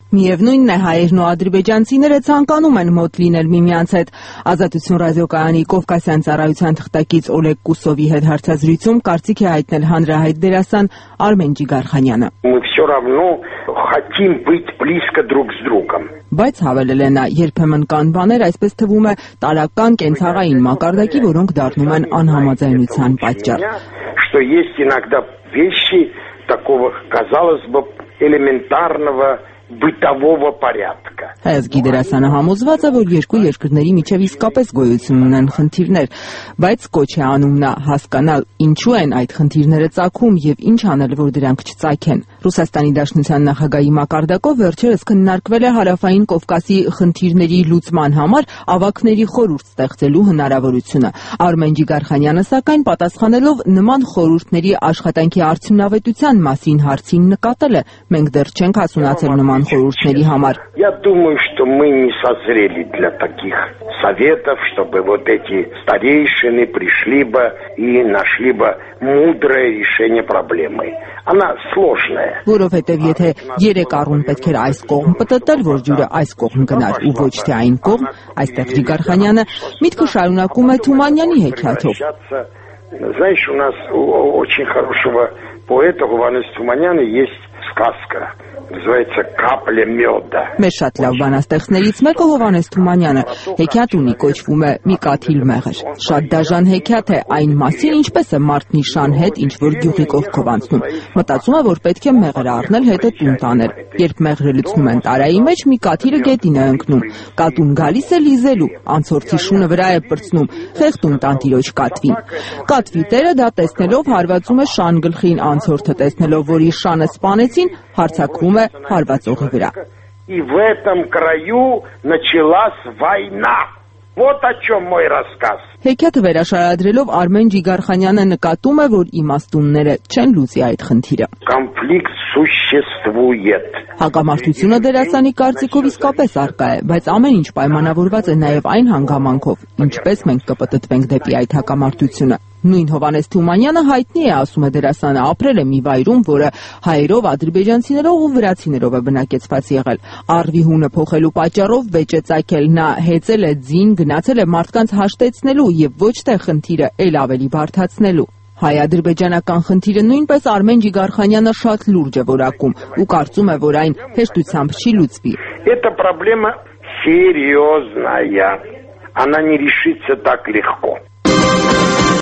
Միևնույնն է, հայերն ու ադրբեջանցիները ցանկանում են մոտ լինել միմյանց հետ։ Ազատություն ռադիոկայանի Կովկասյան ծառայության թղթակից Օլեգ Կուսովի հետ հարցազրույցում կարծիք է հայտնել հանրահայտ դերասան Արմեն Ջիգարխանյանը։ Բայց հավելել է նա, երբեմն կան բաներ, այսպես թվում է, տարրական կենցաղային մակարդակի, որոնք դառնում են անհամաձայնության պատճառ։ Бытового порядка. Հայազգի դերասանը համոզված է, որ երկու երկրների միջև իսկապես գոյություն ունեն խնդիրներ, բայց կոչ է անում նա հասկանալ ինչու են այդ խնդիրները ծագում եւ ինչ անել, որ դրանք չծագեն։ Ռուսաստանի Դաշնության նախագահի մակարդակով վերջերս քննարկվել է Հարավային Կովկասի խնդիրների լուծման համար ավագների խորհուրդ ստեղծելու հնարավորությունը։ Արմեն Ջիգարխանյանը սակայն պատասխանելով նման խորհուրդների աշխատանքի արդյունավետության մասին հարցին նկատել է. մենք դեռ չենք հասունացել նման խորհուրդների համար։ Я думаю, что мы не созрели для таких советов, чтобы вот эти старейшины пришли бы и нашли бы мудрое решение проблемы. Она сложная. Որովհետև եթե 3 առուն պետք էր այս կողմ պտտել, որ ջուրը այս կողմ գնար ու ոչ թե այն կողմ, այստեղ Ջիգարխանյանը միտքը շարունակում է Թումանյանի հեքիաթով։ Знаешь, у нас у очень хорошего поэта Ղուվանես Թումանյանը есть сказка. Называется «Капля меда». Մեր շատ լավ բանաստեղծներից մեկը Հովհաննես Թումանյանը հեքիաթ ունի, կոչվում է «Մի կաթիլ մեղր»։ Շատ դաժան հեքիաթ է այն մասին, ինչպես է մարդն իր շան հետ ինչ-որ գյուղի կողքով անցնում։ Մտածում է, որ պետք է մեղրը առնել, հետը տուն տանել։ Երբ մեղրը լցնում են տարայի մեջ, մի կաթիլը գետին է ընկնում։ Կատուն գալիս է լիզելու, անցորդի շունը վրա է պրծնում, խեղդում տանտիրոջ կատվին։ Կատվի տերը դա տեսնելով հարվածում է շան գլխին, անցորդը տեսնելով, որ իր շանը սպանեցին, հարձակվում է հարվածողի վրա։ И в этом краю началась война. Вот о чем мой рассказ. Հեքիաթը վերաշարադրելով Արմեն Ջիգարխանյանը նկատում է, որ իմաստունները չեն լուծի այդ խնդիրը։ Конфликт существует. Հակամարտությունը դերասանի կարծիքով իսկապես առկա է, բայց ամեն ինչ պայմանավորված է նաև այն հանգամանքով, ինչպես մենք կպտտվենք դեպի այդ հակամարտությունը։ Նույն Հովհաննես Թումանյանը հայտնի է, ասում է դերասանը, ապրել է մի վայրում, որը հայերով, ադրբեջանցիներով ու վրացիներով է բնակեցված եղել։ Առվի հունը փոխելու պատճառով վեճ է ծագել, նա հեծել է ձին, գնացել է մարդկանց հաշտեցնելու եւ ոչ թե խնդիրը ել ավելի բարդացնելու։ Հայ-ադրբեջանական խնդիրը նույնպես Արմեն Ջիգարխանյանը շատ լուրջ է որակում ու կարծում է, որ այն հեշտությամբ չի լուծվի։ Эта проблема серьезная. Она не решится так легко.